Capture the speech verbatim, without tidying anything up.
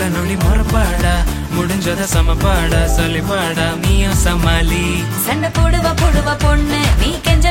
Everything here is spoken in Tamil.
நொடி மொறப்பாடா முடிஞ்சத சமப்பாடா சொல்லிப்பாடா நீயும் சமாளி சண்டை போடுவ போடுவ பொண்ணு நீ கெஞ்ச